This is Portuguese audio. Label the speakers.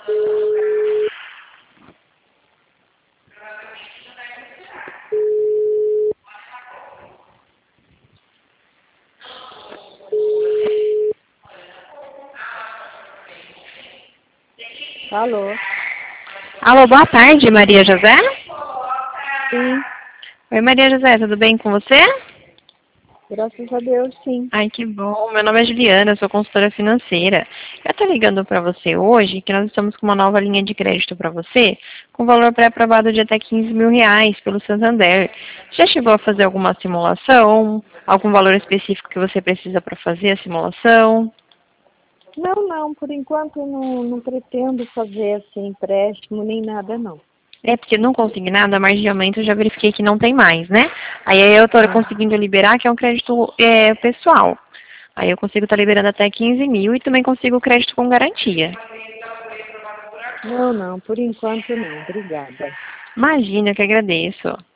Speaker 1: Alô?
Speaker 2: Alô, boa tarde, Maria José?
Speaker 1: Sim,
Speaker 2: Oi, Maria José, tudo bem com você?
Speaker 1: graças a Deus, sim.
Speaker 2: Ai, que bom. Meu nome é Juliana, eu sou consultora financeira. Eu estou ligando para você hoje que nós estamos com uma nova linha de crédito para você, com valor pré-aprovado de até R$ 15.000 pelo Santander. Já chegou a fazer alguma simulação? Algum valor específico que você precisa para fazer a simulação?
Speaker 1: Não, por enquanto eu não pretendo fazer assim empréstimo nem nada, não.
Speaker 2: É porque não consegui nada, mas de aumento eu já verifiquei que não tem mais, né? Aí eu estou
Speaker 1: Ah,
Speaker 2: conseguindo liberar, que é um crédito pessoal. Aí eu consigo estar liberando até 15.000 e também consigo crédito com garantia.
Speaker 1: não, por enquanto não, obrigada.
Speaker 2: Imagina, eu que agradeço.